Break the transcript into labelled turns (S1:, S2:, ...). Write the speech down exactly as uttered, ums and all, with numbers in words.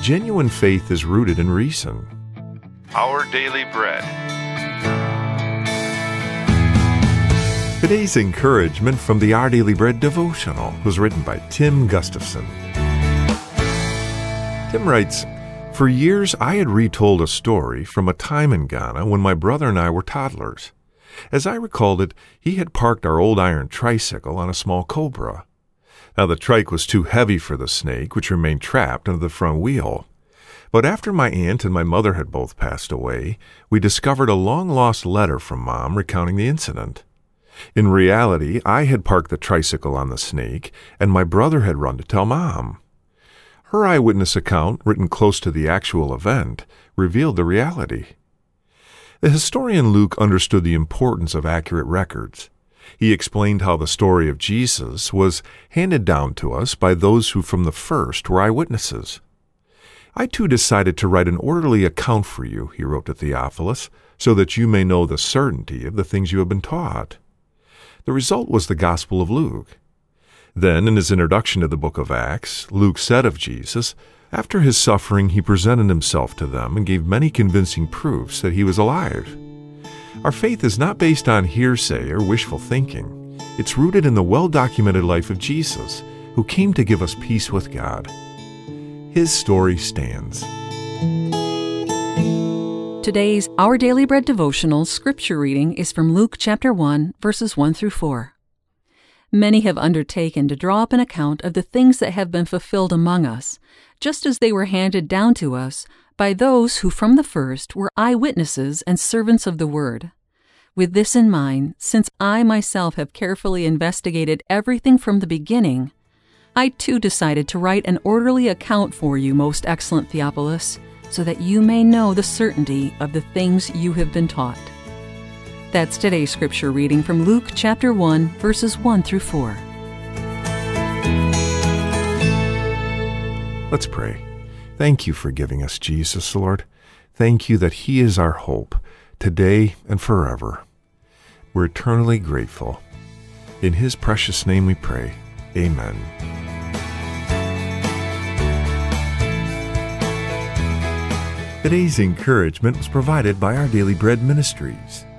S1: genuine faith is rooted in reason.
S2: Our Daily Bread.
S1: Today's encouragement from the Our Daily Bread devotional was written by Tim Gustafson. Tim writes, "For years I had retold a story from a time in Ghana when my brother and I were toddlers. As I recalled it, he had parked our old iron tricycle on a small cobra. Now the trike was too heavy for the snake, which remained trapped under the front wheel. But after my aunt and my mother had both passed away, we discovered a long-lost letter from Mom recounting the incident. In reality, I had parked the tricycle on the snake, and my brother had run to tell Mom. Her eyewitness account, written close to the actual event, revealed the reality." The historian Luke understood the importance of accurate records. He explained how the story of Jesus was handed down to us by those who from the first were eyewitnesses. "I too decided to write an orderly account for you," he wrote to Theophilus, "so that you may know the certainty of the things you have been taught." The result was the Gospel of Luke. Then, in his introduction to the book of Acts, Luke said of Jesus, after his suffering he presented himself to them and gave many convincing proofs that he was alive. Our faith is not based on hearsay or wishful thinking. It's rooted in the well-documented life of Jesus, who came to give us peace with God. His story stands.
S3: Today's Our Daily Bread devotional scripture reading is from Luke chapter one, verses one through four. Many have undertaken to draw up an account of the things that have been fulfilled among us, just as they were handed down to us by those who from the first were eyewitnesses and servants of the word. With this in mind, since I myself have carefully investigated everything from the beginning, I too decided to write an orderly account for you, most excellent Theophilus, so that you may know the certainty of the things you have been taught." That's today's scripture reading from Luke chapter one, verses one through four.
S1: Let's pray. Thank you for giving us Jesus, Lord. Thank you that He is our hope, today and forever. We're eternally grateful. In His precious name we pray. Amen. Today's encouragement was provided by Our Daily Bread Ministries.